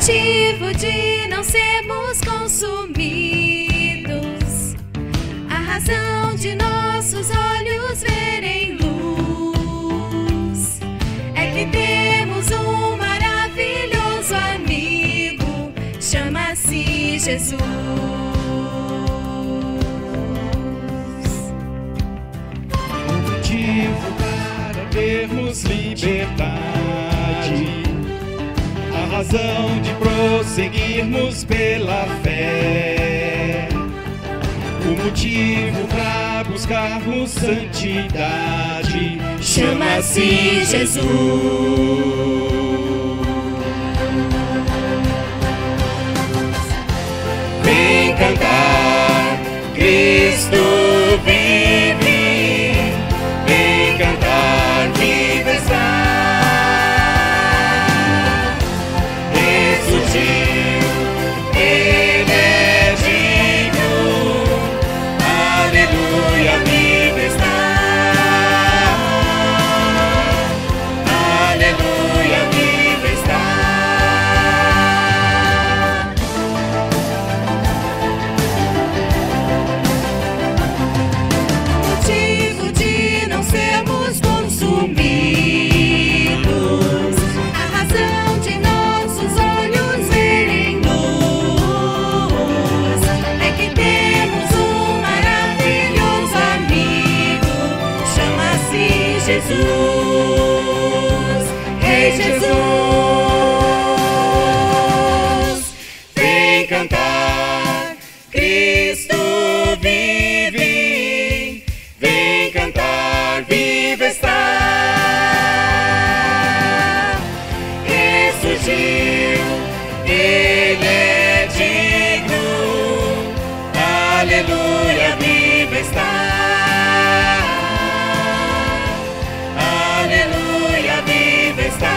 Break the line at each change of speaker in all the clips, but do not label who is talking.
motivo de não sermos consumidos, a razão de nossos olhos verem luz, é que temos um maravilhoso amigo, chama-se Jesus.
O motivo para termos liberdade, a razão de prosseguirmos pela fé, o motivo para buscarmos santidade, chama-se Jesus. Vem cantar, Cristo vive, vem cantar, vive está. Ele é digno, aleluia, vive está, aleluia, vive está. Motivo de não sermos consumidos, a razão de nossos olhos verem luz, é que temos um maravilhoso amigo, chama-se Jesus, Rei Jesus. Vem cantar, Cristo vive, vem cantar, vive está. Ressurgiu, Ele é digno, aleluia, vive está, aleluia, vive está.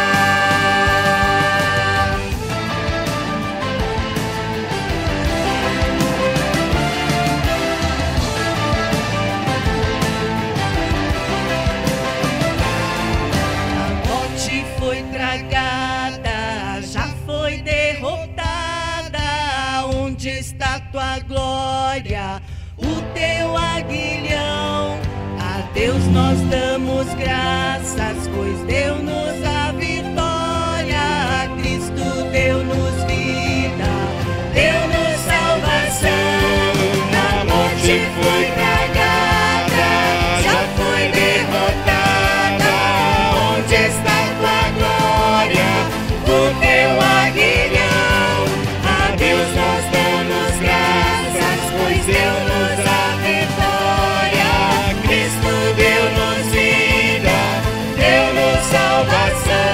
A morte foi tragada, já foi derrotada. Onde está tua glória, o teu aguilhão? A Deus nós damos graças, pois deu-nos a vitória. A Cristo deu-nos vida, deu-nos salvação. A morte foi tragada, já foi derrotada. Onde está tua glória, o teu aguilhão? A Deus nós damos graças, pois deu-nos a vitória. Cristo deu-nos vida, deu-nos salvação.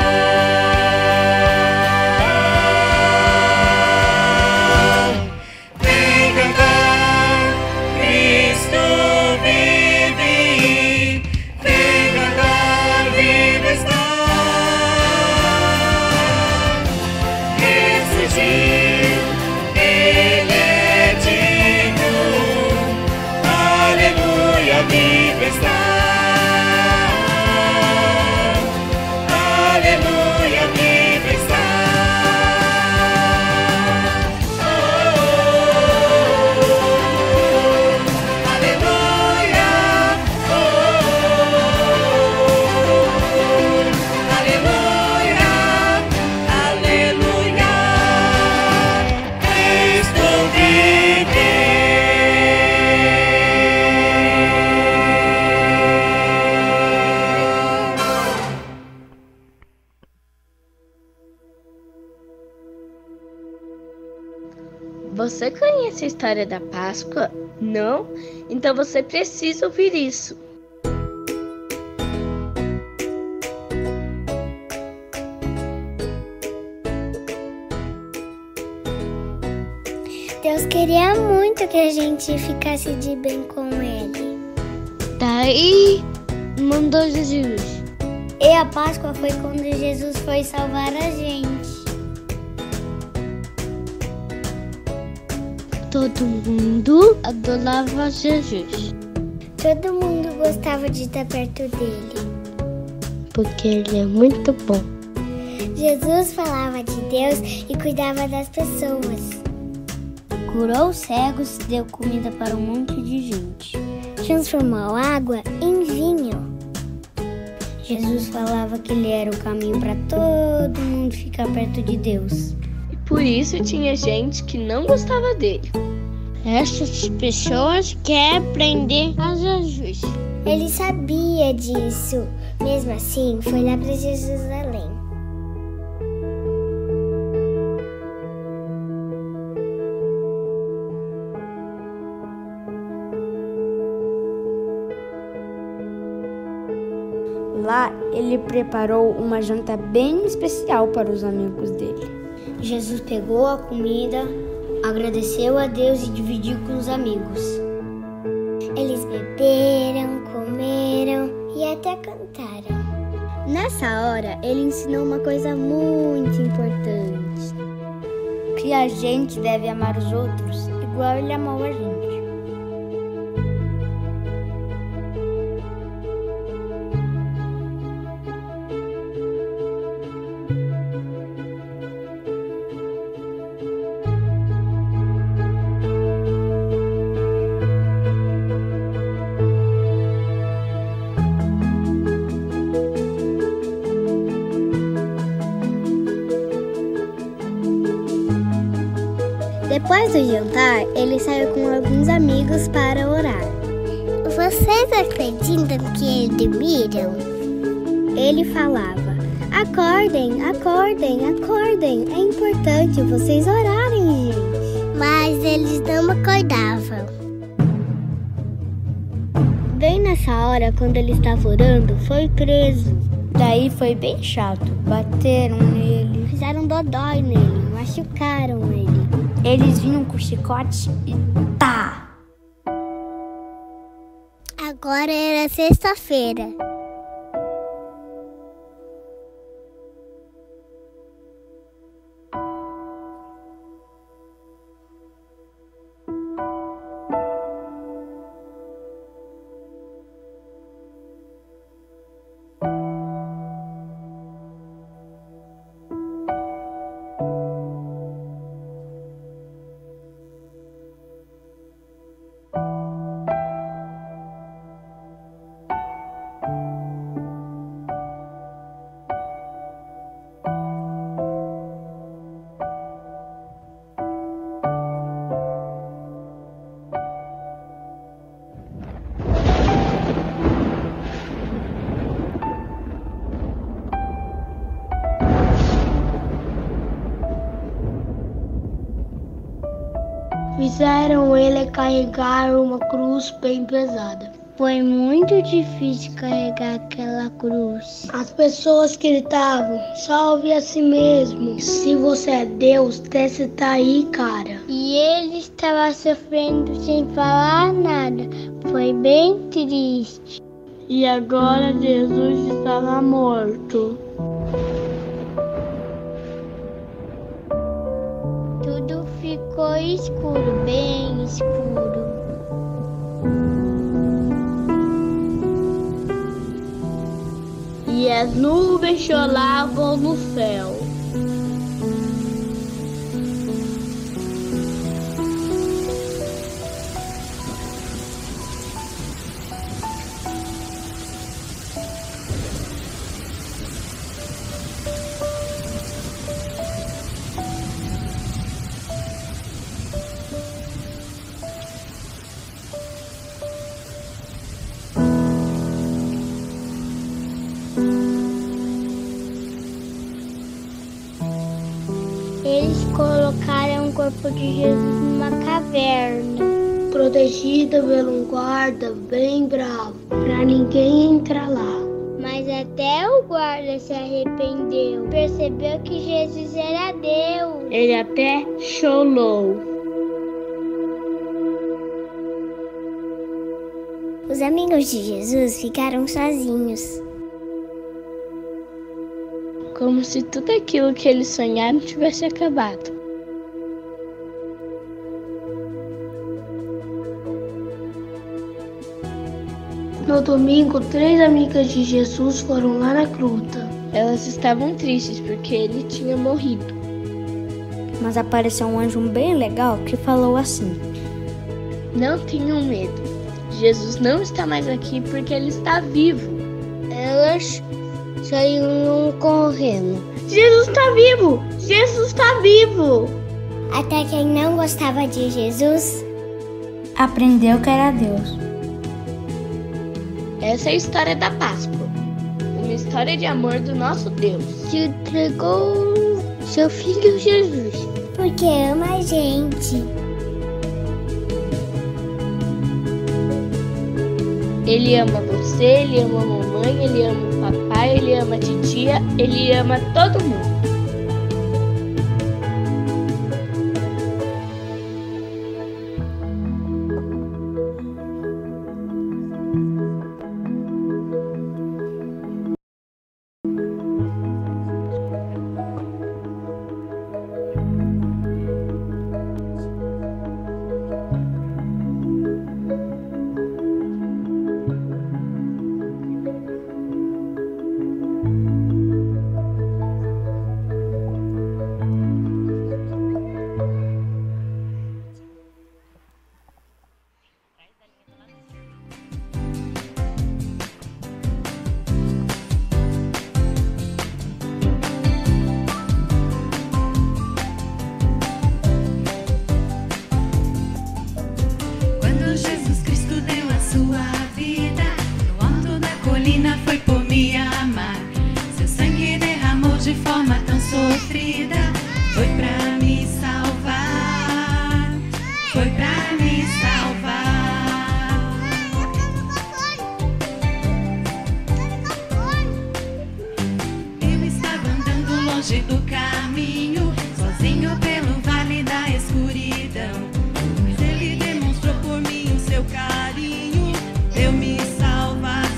Vem cantar, Cristo vive, vem cantar, vive está. Ressurgiu, Ele é digno, aleluia, vive está, aleluia, vive está. Oh, aleluia, oh, aleluia, aleluia, Cristo vive.
Você conhece a história da Páscoa? Não? Então você precisa ouvir isso.
Deus queria muito que a gente ficasse de bem com Ele.
Daí mandou Jesus.
E a Páscoa foi quando Jesus foi salvar a gente.
Todo mundo adorava Jesus,
Todo mundo gostava de estar perto dele.
porque ele é muito bom.
Jesus falava de Deus e cuidava das pessoas.
Curou os cegos, deu comida para um monte de gente.
Transformou água em vinho.
Jesus falava que ele era o caminho para todo mundo ficar perto de Deus.
E por isso tinha gente que não gostava dele.
Essas pessoas querem prender a Jesus.
Ele sabia disso. Mesmo assim, foi lá para Jerusalém.
Lá, ele preparou uma janta bem especial para os amigos dele. Jesus pegou a comida, agradeceu a Deus e dividiu com os amigos.
Eles beberam, comeram e até cantaram.
Nessa hora, ele ensinou uma coisa muito importante: que a gente deve amar os outros igual ele amou a gente. Depois do jantar, ele saiu com alguns amigos para orar.
Vocês acreditam que eles dormiram?
Ele falava: acordem, acordem, acordem. É importante vocês orarem, gente.
Mas eles não acordavam.
Bem nessa hora, quando ele estava orando, foi preso. Daí foi bem chato. Bateram nele, fizeram dodói nele, machucaram ele. Eles vinham com chicote e tá!
Agora era sexta-feira.
Fizeram ele carregar uma cruz bem pesada.
Foi muito difícil carregar aquela cruz.
As pessoas gritavam: salve a si mesmo. Se você é Deus, desce daí, cara.
E ele estava sofrendo sem falar nada. Foi bem triste.
E agora Jesus estava morto.
Tudo ficou escuro, bem escuro.
E as nuvens choravam no céu.
Eles colocaram o corpo de Jesus numa caverna,
Protegida por um guarda bem bravo, pra ninguém entrar lá.
mas até o guarda se arrependeu, percebeu que Jesus era Deus.
Ele até chorou.
Os amigos de Jesus ficaram sozinhos.
Como se tudo aquilo que eles sonharam tivesse acabado. No domingo, 3 amigas de Jesus foram lá na gruta. Elas estavam tristes porque ele tinha morrido.
Mas apareceu um anjo bem legal que falou assim:
Não tenham medo. Jesus não está mais aqui porque ele está vivo.
Elas saíram correndo.
Jesus está vivo! Jesus está vivo!
Até quem não gostava de Jesus
aprendeu que era Deus.
Essa é a história da Páscoa. Uma história de amor do nosso Deus,
que entregou seu filho Jesus, porque ama a gente.
Ele ama você, ele ama a mamãe, ele ama o papai, ele ama a titia, ele ama todo mundo.
Foi por me amar. Seu sangue derramou de forma tão sofrida. Foi pra me salvar. Foi pra me salvar. Eu estava andando longe do caminho, sozinho pelo vale da escuridão. Mas ele demonstrou por mim o seu carinho. Deu-me salvação.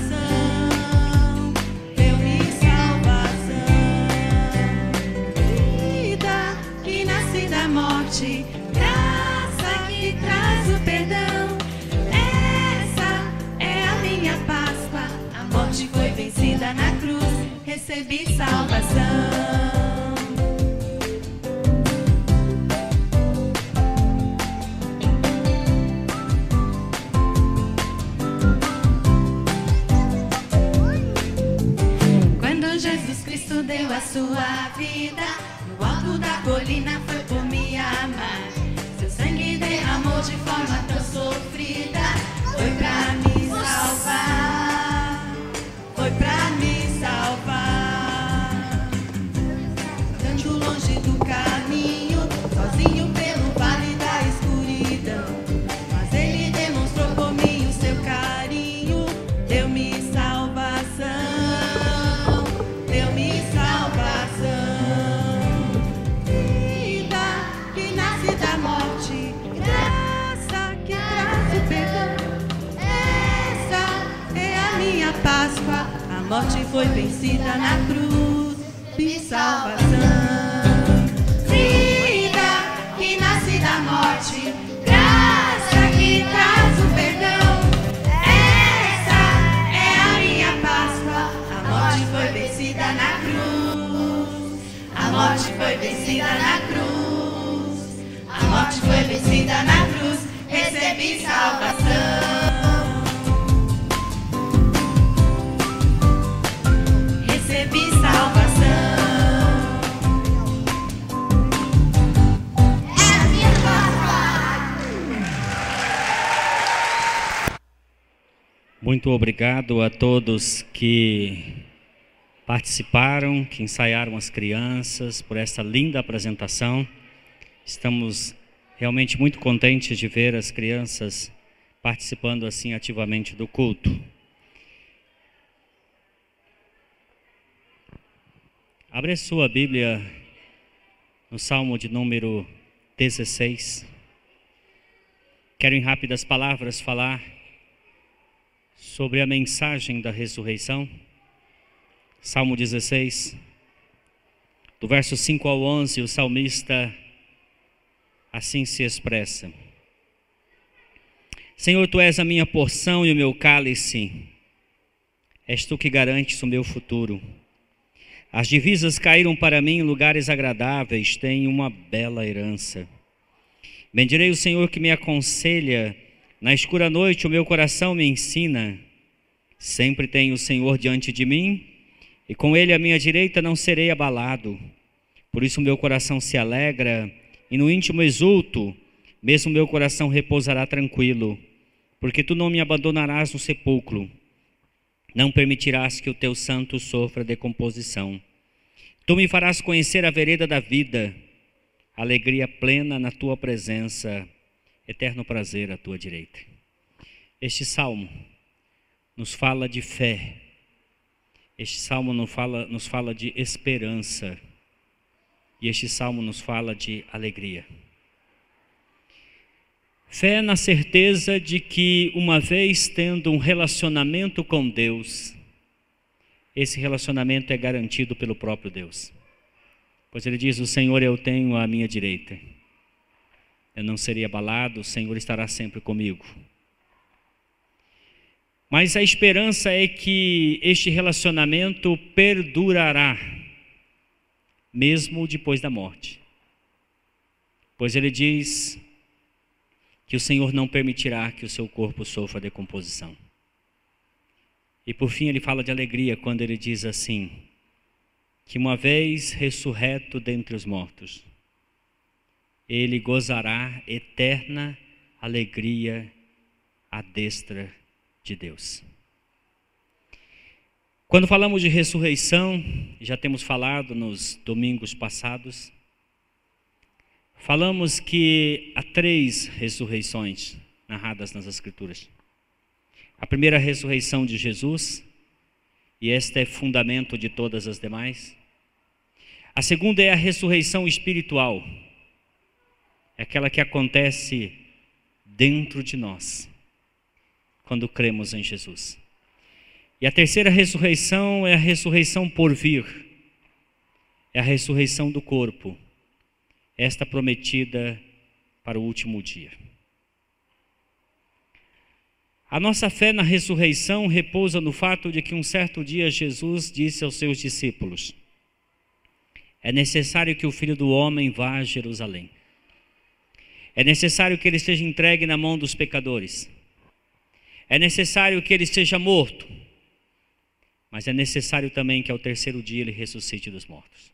Graça que traz o perdão. Essa é a minha Páscoa. A morte foi vencida na cruz. Recebi salvação. Quando Jesus Cristo deu a sua vida, no alto da colina foi por me amar. Seu sangue derramou de forma tão sofrida. Foi pra me salvar. Foi pra me salvar. Andando longe do caminho, sozinho pelo vale da escuridão. Mas ele demonstrou por mim o seu carinho. Deu-me salvação. Deu-me salvação. Páscoa, a morte foi vencida na cruz, de salvação. Vida que nasce da morte, graça que traz o perdão. Essa é a minha Páscoa, a morte foi vencida na cruz. A morte foi vencida na cruz. A morte foi vencida na cruz, recebi salvação. Recebi salvação. É a minha Páscoa.
Muito obrigado a todos que participaram, que ensaiaram as crianças por essa linda apresentação. Estamos realmente muito contentes de ver as crianças participando assim ativamente do culto. Abre a sua Bíblia no Salmo de número 16. Quero em rápidas palavras falar sobre a mensagem da ressurreição. Salmo 16, do verso 5 ao 11, o salmista assim se expressa: Senhor, Tu és a minha porção e o meu cálice, és Tu que garantes o meu futuro. As divisas caíram para mim em lugares agradáveis, tenho uma bela herança. Bendirei o Senhor que me aconselha, na escura noite o meu coração me ensina. Sempre tenho o Senhor diante de mim, e com Ele à minha direita não serei abalado. Por isso meu coração se alegra, e no íntimo exulto, mesmo meu coração repousará tranquilo, porque Tu não me abandonarás no sepulcro, não permitirás que o Teu santo sofra decomposição. Tu me farás conhecer a vereda da vida, alegria plena na Tua presença, eterno prazer à Tua direita. Este salmo nos fala de fé, este salmo nos fala de esperança, e este salmo nos fala de alegria. Fé na certeza de que, uma vez tendo um relacionamento com Deus, esse relacionamento é garantido pelo próprio Deus. Pois Ele diz: o Senhor eu tenho à minha direita. Eu não serei abalado, o Senhor estará sempre comigo. Mas a esperança é que este relacionamento perdurará, mesmo depois da morte. Pois Ele diz que o Senhor não permitirá que o seu corpo sofra decomposição. E por fim Ele fala de alegria quando Ele diz assim, que uma vez ressurreto dentre os mortos, Ele gozará eterna alegria à destra de Deus. Quando falamos de ressurreição, já temos falado nos domingos passados, falamos que há 3 ressurreições narradas nas Escrituras. A primeira ressurreição de Jesus, e esta é fundamento de todas as demais. A segunda é a ressurreição espiritual, é aquela que acontece dentro de nós, quando cremos em Jesus. E a terceira ressurreição é a ressurreição por vir, é a ressurreição do corpo, esta prometida para o último dia. A nossa fé na ressurreição repousa no fato de que um certo dia Jesus disse aos seus discípulos: é necessário que o Filho do Homem vá a Jerusalém. É necessário que Ele seja entregue na mão dos pecadores. É necessário que Ele seja morto. Mas é necessário também que ao terceiro dia Ele ressuscite dos mortos.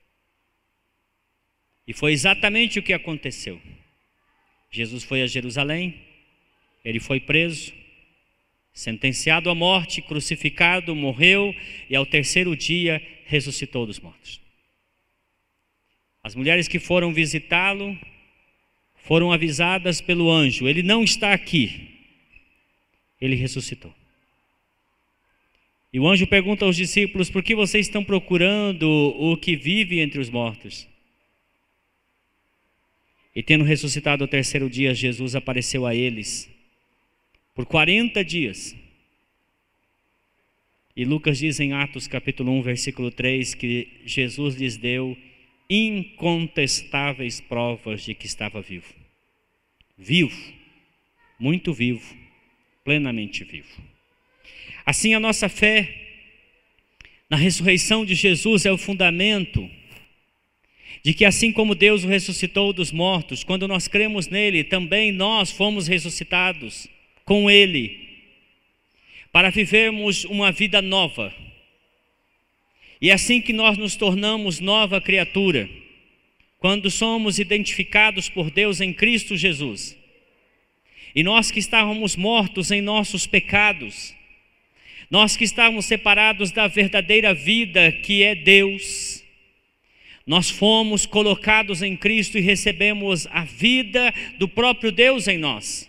E foi exatamente o que aconteceu. Jesus foi a Jerusalém, Ele foi preso, sentenciado à morte, crucificado, morreu e ao terceiro dia ressuscitou dos mortos. As mulheres que foram visitá-lo foram avisadas pelo anjo: ele não está aqui, ele ressuscitou. E o anjo pergunta aos discípulos: por que vocês estão procurando o que vive entre os mortos? E tendo ressuscitado ao terceiro dia, Jesus apareceu a eles por 40 dias. E Lucas diz em Atos capítulo 1, versículo 3, que Jesus lhes deu incontestáveis provas de que estava vivo. Vivo, muito vivo, plenamente vivo. Assim, a nossa fé na ressurreição de Jesus é o fundamento de que, assim como Deus o ressuscitou dos mortos, quando nós cremos nele, também nós fomos ressuscitados com Ele, para vivermos uma vida nova. E é assim que nós nos tornamos nova criatura, quando somos identificados por Deus em Cristo Jesus. E nós que estávamos mortos em nossos pecados, nós que estávamos separados da verdadeira vida que é Deus, nós fomos colocados em Cristo e recebemos a vida do próprio Deus em nós.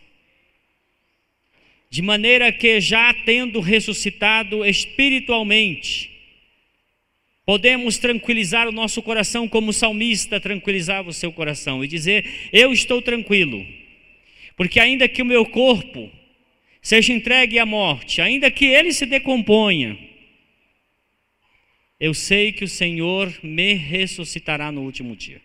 De maneira que, já tendo ressuscitado espiritualmente, podemos tranquilizar o nosso coração como o salmista tranquilizava o seu coração e dizer: eu estou tranquilo, porque ainda que o meu corpo seja entregue à morte, ainda que ele se decomponha, eu sei que o Senhor me ressuscitará no último dia.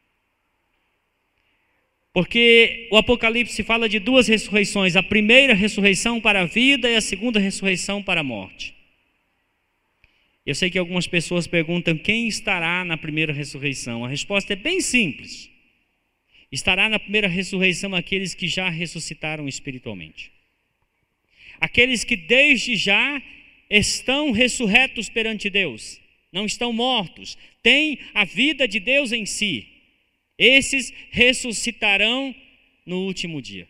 Porque o Apocalipse fala de 2 ressurreições: a primeira ressurreição para a vida e a segunda ressurreição para a morte. Eu sei que algumas pessoas perguntam quem estará na primeira ressurreição. A resposta é bem simples. Estará na primeira ressurreição aqueles que já ressuscitaram espiritualmente. Aqueles que desde já estão ressurretos perante Deus. Não estão mortos. Têm a vida de Deus em si. Esses ressuscitarão no último dia.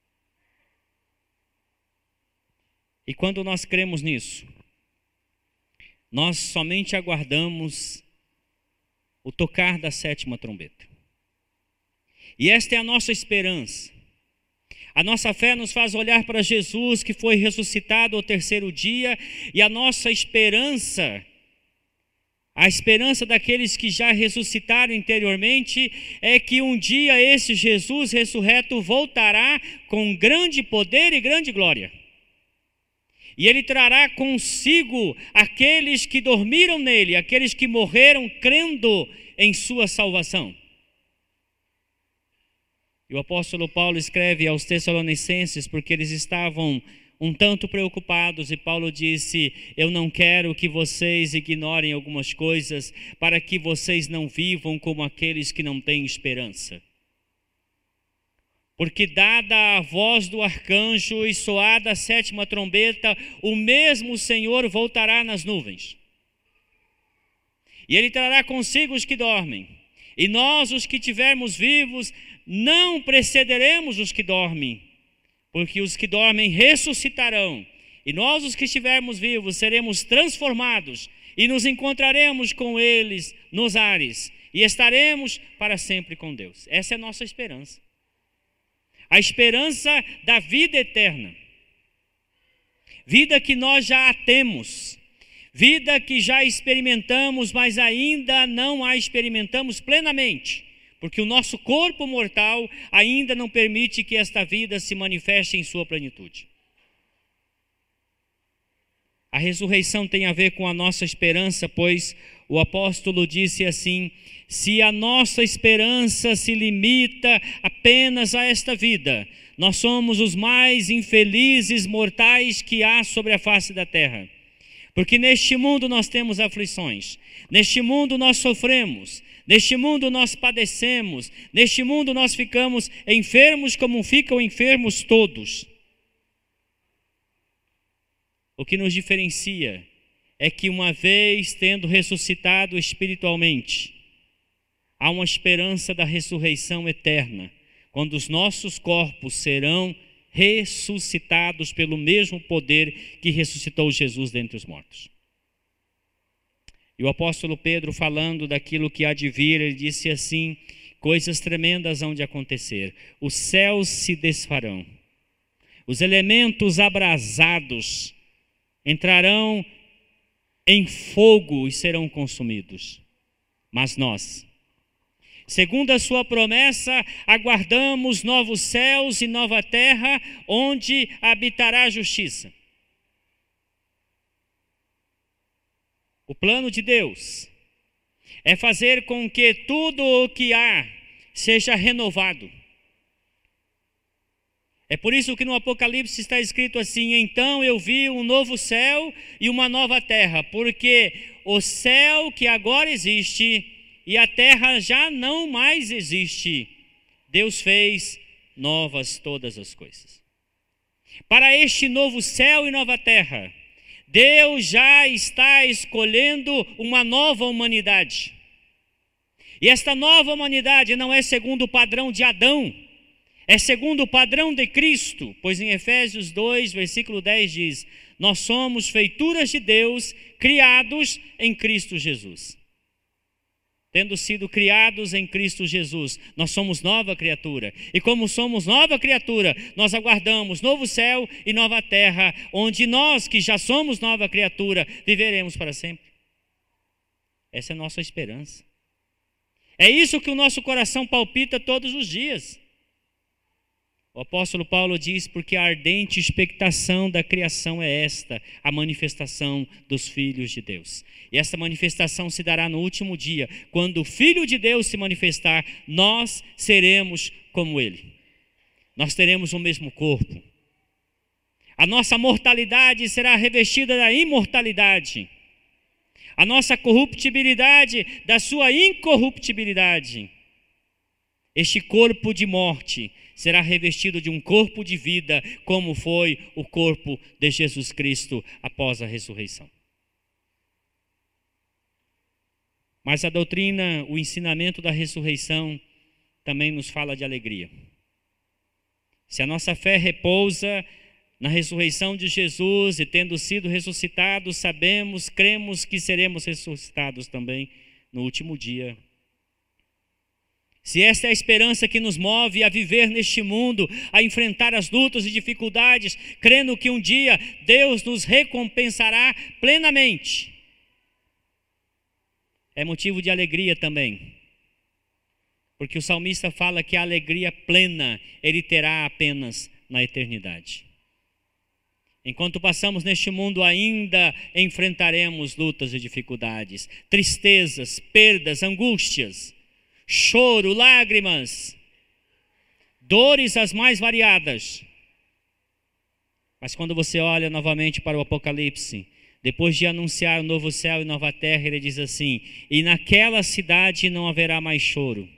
E quando nós cremos nisso, nós somente aguardamos o tocar da sétima trombeta. E esta é a nossa esperança. A nossa fé nos faz olhar para Jesus, que foi ressuscitado ao terceiro dia, e a nossa esperança, a esperança daqueles que já ressuscitaram interiormente, é que um dia esse Jesus ressurreto voltará com grande poder e grande glória. E ele trará consigo aqueles que dormiram nele, aqueles que morreram crendo em sua salvação. E o apóstolo Paulo escreve aos Tessalonicenses, porque eles estavam um tanto preocupados, e Paulo disse: eu não quero que vocês ignorem algumas coisas, para que vocês não vivam como aqueles que não têm esperança. Porque dada a voz do arcanjo e soada a sétima trombeta, o mesmo Senhor voltará nas nuvens. E ele trará consigo os que dormem. E nós, os que tivermos vivos, não precederemos os que dormem, porque os que dormem ressuscitarão. E nós, os que estivermos vivos, seremos transformados e nos encontraremos com eles nos ares. E estaremos para sempre com Deus. Essa é a nossa esperança. A esperança da vida eterna. Vida que nós já a temos. Vida que já experimentamos, mas ainda não a experimentamos plenamente. Porque o nosso corpo mortal ainda não permite que esta vida se manifeste em sua plenitude. A ressurreição tem a ver com a nossa esperança, pois o apóstolo disse assim: se a nossa esperança se limita apenas a esta vida, nós somos os mais infelizes mortais que há sobre a face da terra. Porque neste mundo nós temos aflições, neste mundo nós sofremos, neste mundo nós padecemos, neste mundo nós ficamos enfermos como ficam enfermos todos. O que nos diferencia é que, uma vez tendo ressuscitado espiritualmente, há uma esperança da ressurreição eterna, quando os nossos corpos serão ressuscitados pelo mesmo poder que ressuscitou Jesus dentre os mortos. E o apóstolo Pedro, falando daquilo que há de vir, ele disse assim: coisas tremendas hão de acontecer, os céus se desfarão, os elementos abrasados entrarão em fogo e serão consumidos. Mas nós, segundo a sua promessa, aguardamos novos céus e nova terra, onde habitará a justiça. O plano de Deus é fazer com que tudo o que há seja renovado. É por isso que no Apocalipse está escrito assim: então eu vi um novo céu e uma nova terra, porque o céu que agora existe e a terra já não mais existe, Deus fez novas todas as coisas. Para este novo céu e nova terra, Deus já está escolhendo uma nova humanidade. E esta nova humanidade não é segundo o padrão de Adão, é segundo o padrão de Cristo, pois em Efésios 2, versículo 10 diz: nós somos feituras de Deus, criados em Cristo Jesus. Tendo sido criados em Cristo Jesus, nós somos nova criatura. E como somos nova criatura, nós aguardamos novo céu e nova terra, onde nós, que já somos nova criatura, viveremos para sempre. Essa é a nossa esperança. É isso que o nosso coração palpita todos os dias. O apóstolo Paulo diz: porque a ardente expectação da criação é esta, a manifestação dos filhos de Deus. E essa manifestação se dará no último dia, quando o Filho de Deus se manifestar, nós seremos como Ele. Nós teremos o mesmo corpo. A nossa mortalidade será revestida da imortalidade. a nossa corruptibilidade da sua incorruptibilidade. Este corpo de morte será revestido de um corpo de vida, como foi o corpo de Jesus Cristo após a ressurreição. Mas a doutrina, o ensinamento da ressurreição também nos fala de alegria. Se a nossa fé repousa na ressurreição de Jesus e tendo sido ressuscitados, sabemos, cremos que seremos ressuscitados também no último dia. Se esta é a esperança que nos move a viver neste mundo, a enfrentar as lutas e dificuldades, crendo que um dia Deus nos recompensará plenamente, é motivo de alegria também. Porque o salmista fala que a alegria plena ele terá apenas na eternidade. Enquanto passamos neste mundo ainda enfrentaremos lutas e dificuldades, tristezas, perdas, angústias, choro, lágrimas, dores as mais variadas. Mas quando você olha novamente para o Apocalipse, depois de anunciar o novo céu e nova terra, ele diz assim: e naquela cidade não haverá mais choro,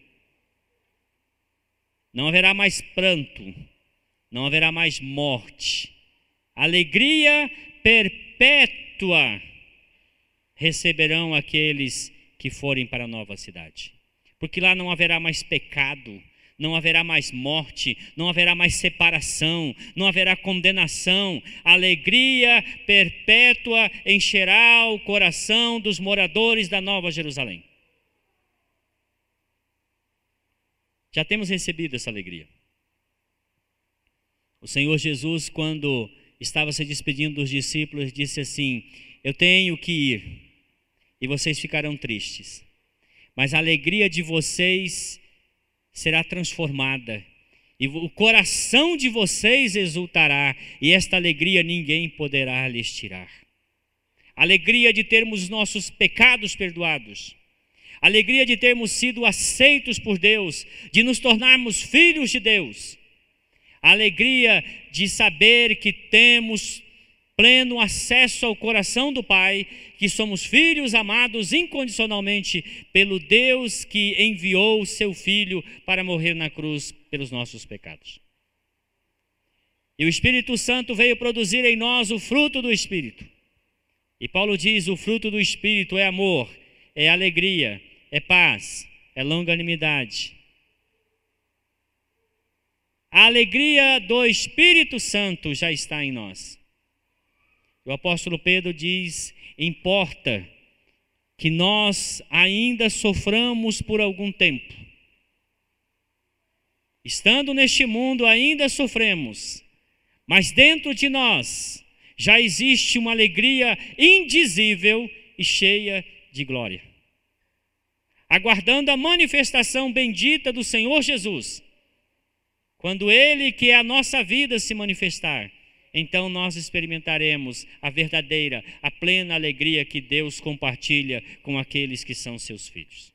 não haverá mais pranto, não haverá mais morte. Alegria perpétua receberão aqueles que forem para a nova cidade. Porque lá não haverá mais pecado, não haverá mais morte, não haverá mais separação, não haverá condenação. Alegria perpétua encherá o coração dos moradores da Nova Jerusalém. Já temos recebido essa alegria. O Senhor Jesus, quando estava se despedindo dos discípulos, disse assim: eu tenho que ir e vocês ficarão tristes, mas a alegria de vocês será transformada e o coração de vocês exultará, e esta alegria ninguém poderá lhes tirar. Alegria de termos nossos pecados perdoados, alegria de termos sido aceitos por Deus, de nos tornarmos filhos de Deus, alegria de saber que temos pleno acesso ao coração do Pai, que somos filhos amados incondicionalmente pelo Deus que enviou o seu Filho para morrer na cruz pelos nossos pecados. E o Espírito Santo veio produzir em nós o fruto do Espírito. E Paulo diz: o fruto do Espírito é amor, é alegria, é paz, é longanimidade. A alegria do Espírito Santo já está em nós. O apóstolo Pedro diz: importa que nós ainda soframos por algum tempo. Estando neste mundo ainda sofremos, mas dentro de nós já existe uma alegria indizível e cheia de glória, aguardando a manifestação bendita do Senhor Jesus. Quando Ele, que é a nossa vida, se manifestar, então nós experimentaremos a verdadeira, a plena alegria que Deus compartilha com aqueles que são seus filhos.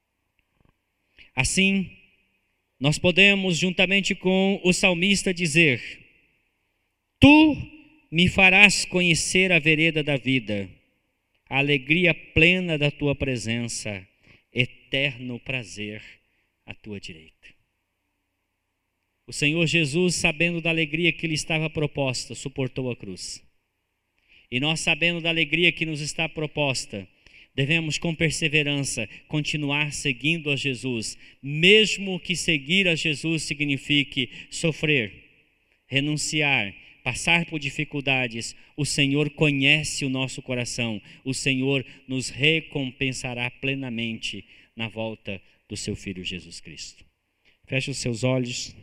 Assim, nós podemos, juntamente com o salmista, dizer: tu me farás conhecer a vereda da vida, a alegria plena da tua presença, eterno prazer à tua direita. O Senhor Jesus, sabendo da alegria que lhe estava proposta, suportou a cruz. E nós, sabendo da alegria que nos está proposta, devemos com perseverança continuar seguindo a Jesus, mesmo que seguir a Jesus signifique sofrer, renunciar, passar por dificuldades. O Senhor conhece o nosso coração, o Senhor nos recompensará plenamente na volta do seu Filho Jesus Cristo. Feche os seus olhos.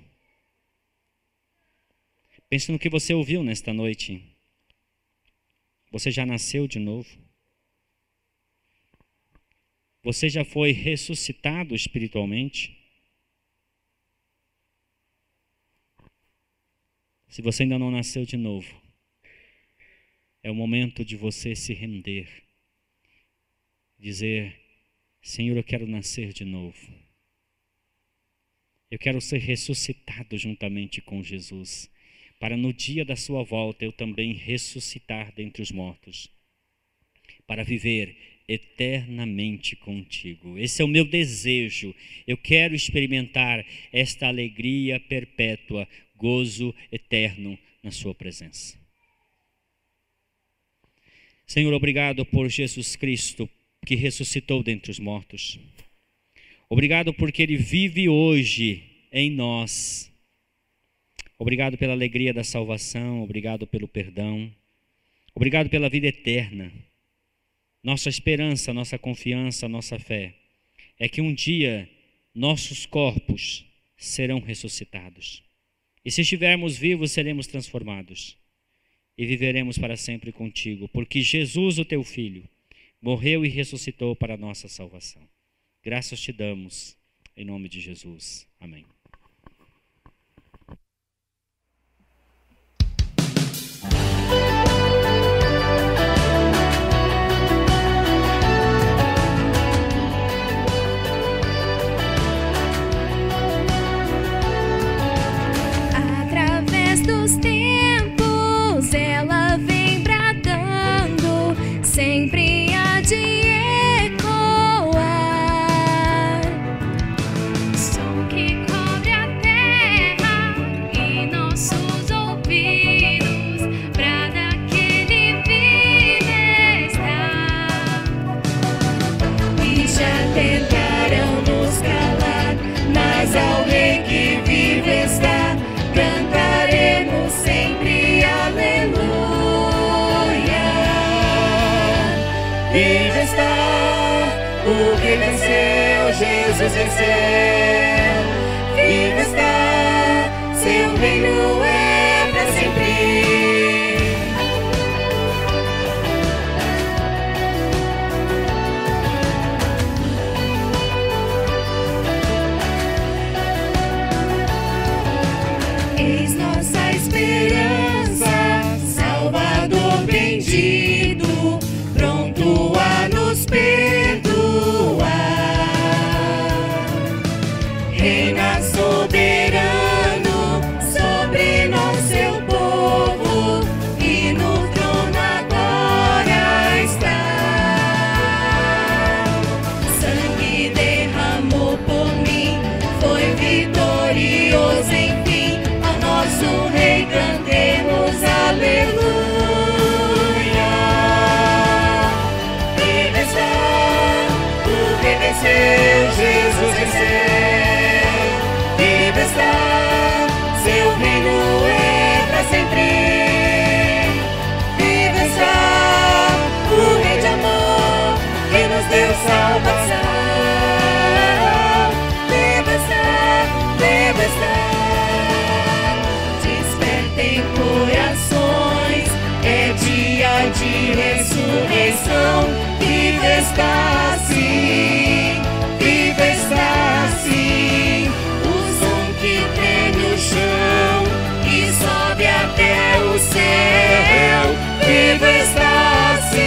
Pense no que você ouviu nesta noite. Você já nasceu de novo? Você já foi ressuscitado espiritualmente? Se você ainda não nasceu de novo, é o momento de você se render. Dizer: Senhor, eu quero nascer de novo. Eu quero ser ressuscitado juntamente com Jesus, para no dia da sua volta eu também ressuscitar dentre os mortos, para viver eternamente contigo. Esse é o meu desejo. Eu quero experimentar esta alegria perpétua, gozo eterno na sua presença. Senhor, obrigado por Jesus Cristo que ressuscitou dentre os mortos. Obrigado porque Ele vive hoje em nós. Obrigado pela alegria da salvação, obrigado pelo perdão, obrigado pela vida eterna. Nossa esperança, nossa confiança, nossa fé é que um dia nossos corpos serão ressuscitados. E se estivermos vivos, seremos transformados e viveremos para sempre contigo, porque Jesus, o teu Filho, morreu e ressuscitou para a nossa salvação. Graças te damos, em nome de Jesus. Amém.
Através dos tempos, ela vem bradando, sempre há de ecoar. Som que cobre a terra e nossos ouvidos, brada que Ele vive está. E já tentaram nos calar, mas ao Rei que vive está, cantaremos sempre aleluia. Vive está, o Rei venceu, Jesus venceu. Vive está, seu reino é para sempre. Eis nossa esperança, Salvador bendito, pronto a nos perdoar. Reina soberano sobre nós, seu povo, e no trono agora está. Sangue derramou por mim, foi vitorioso enfim. Ao nosso Rei cantemos aleluia. Vive está, o Rei venceu, Jesus venceu. Vive está, seu reino é para sempre. Vive está, o Rei de amor que nos deu salvação. Vive está, vive está. Despertem corações, é dia de ressurreição. Vive está sim, vive está sim. O som que treme o chão e sobe até o céu. Vive está sim,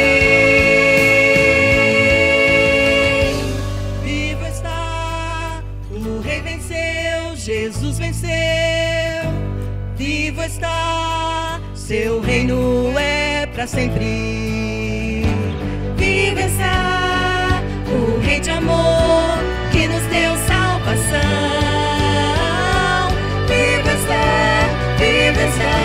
vive está, o Rei venceu, Jesus venceu. Vivo está, seu reino é para sempre. Vivo está, o Rei de amor que nos deu salvação. Vivo está, vivo está,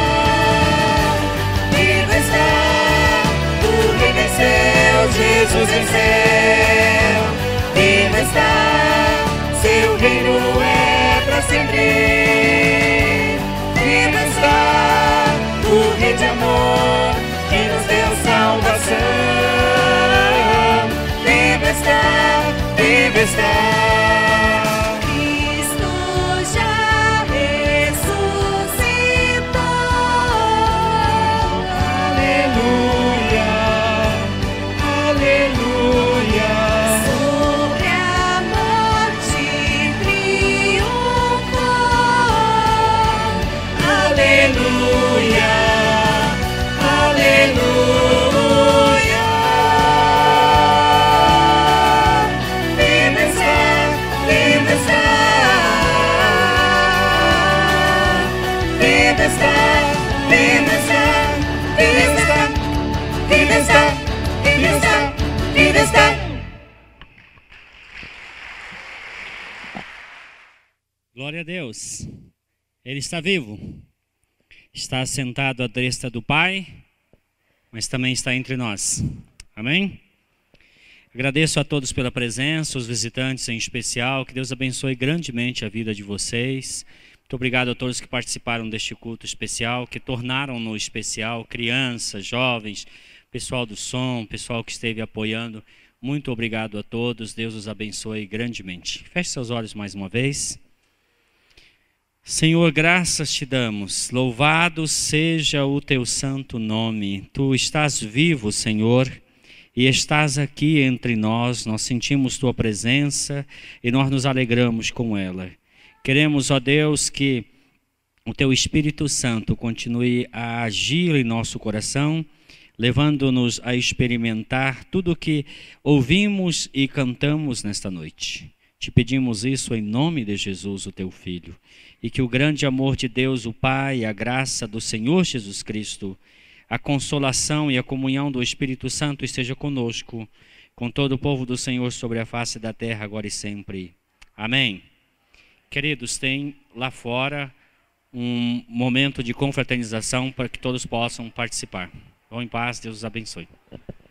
vivo está, o Rei venceu, Jesus venceu. Vivo está, seu reino é para sempre. Vivo está, o Rei de amor que nos deu salvação. Vivo está, vivo está. Cristo já ressuscitou. Aleluia, aleluia. Sobre a morte triunfou. Aleluia, aleluia. Vive está,
Glória a Deus. Ele está vivo. Está sentado à destra do Pai, mas também está entre nós. Amém? Agradeço a todos pela presença, os visitantes em especial. Que Deus abençoe grandemente a vida de vocês. Muito obrigado a todos que participaram deste culto especial, que tornaram-no especial, crianças, jovens, pessoal do som, pessoal que esteve apoiando. Muito obrigado a todos. Deus os abençoe grandemente. Feche seus olhos mais uma vez. Senhor, graças te damos, louvado seja o teu santo nome. Tu estás vivo, Senhor, e estás aqui entre nós. Nós sentimos tua presença e nós nos alegramos com ela. Queremos, ó Deus, que o teu Espírito Santo continue a agir em nosso coração, levando-nos a experimentar tudo o que ouvimos e cantamos nesta noite. Te pedimos isso em nome de Jesus, o teu Filho. E que o grande amor de Deus, o Pai, a graça do Senhor Jesus Cristo, a consolação e a comunhão do Espírito Santo esteja conosco, com todo o povo do Senhor sobre a face da terra, agora e sempre. Amém. Queridos, tem lá fora um momento de confraternização para que todos possam participar. Vão em paz, Deus os abençoe.